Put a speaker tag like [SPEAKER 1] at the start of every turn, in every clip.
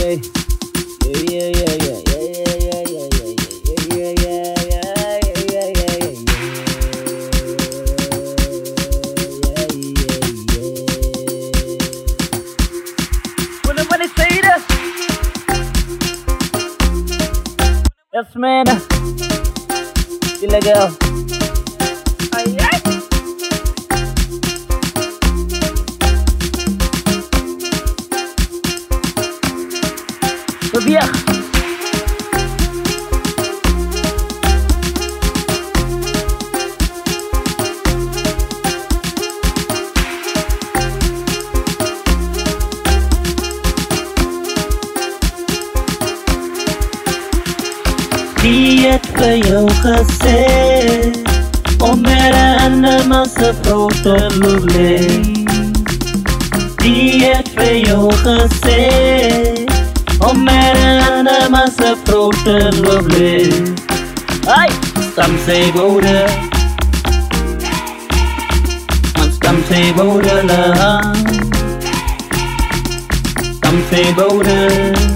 [SPEAKER 1] Yes, man. Ilegal. Ai, ai. Sabia?
[SPEAKER 2] Diet för jag har sett om en massa frågor lovlig. Diet för jag har sett om en massa frågor lovlig. Ay, stam sig både. Man stam sig både la. Stam sig både.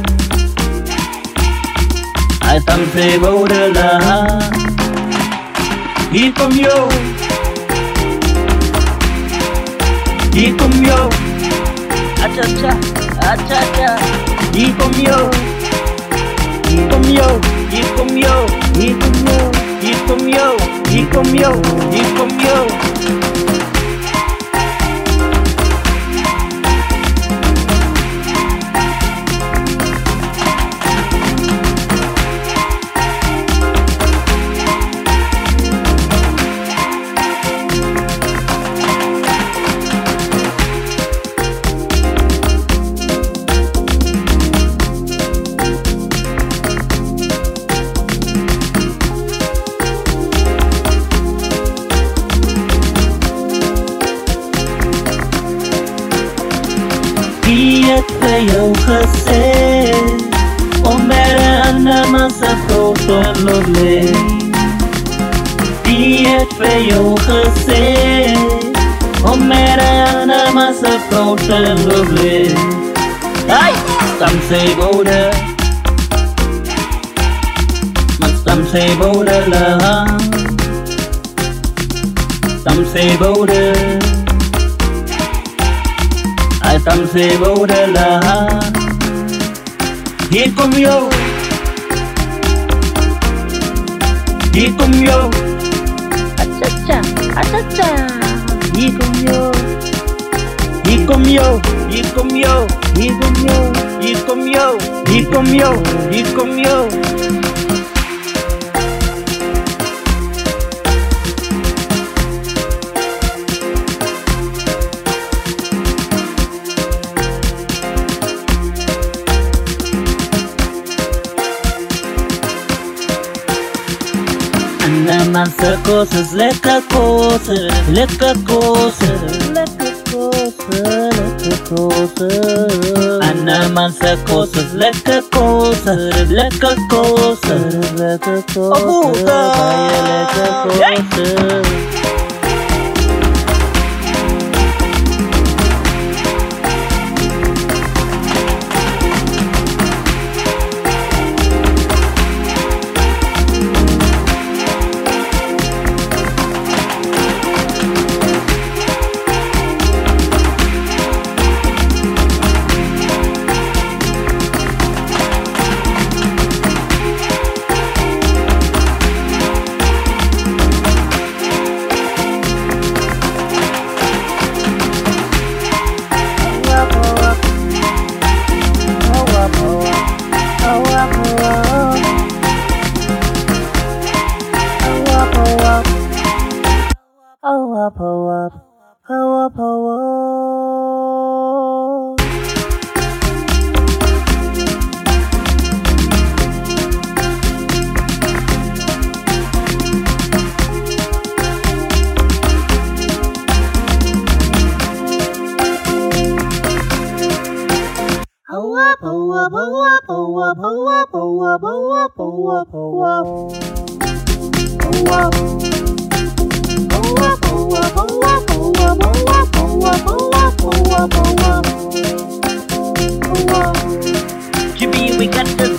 [SPEAKER 2] I tam se både la. Hier kom yo. Hier kom yo.
[SPEAKER 1] Acha, acha, acha.
[SPEAKER 2] Hier kom yo. Hier kom yo.
[SPEAKER 1] Hier kom yo.
[SPEAKER 2] Hier kom yo.
[SPEAKER 1] Hier kom yo.
[SPEAKER 2] Hier kom yo.
[SPEAKER 1] Hier kom yo.
[SPEAKER 2] Diet för jag har sett om en massa frågor lovlig. Diet för jag har sett om en massa frågor lovlig. Ay, stam sig både. Man stam sig både la. Stam sig både. I tam se både la. Hier kom yo. Hier kom yo.
[SPEAKER 1] Acha, acha.
[SPEAKER 2] Hier kom yo. Hier kom yo.
[SPEAKER 1] Hier kom yo.
[SPEAKER 2] Hier kom yo.
[SPEAKER 1] Hier kom yo.
[SPEAKER 2] Hier kom yo.
[SPEAKER 1] Hier kom yo.
[SPEAKER 2] Una massa cosas, lekker cosas, lekker cosas, lekker cosas, lekker cosas. Una massa cosas, lekker cosas, lekker cosas, lekker cosas.
[SPEAKER 1] Oh, puta!
[SPEAKER 2] Vaya lekker cosas.
[SPEAKER 1] we got the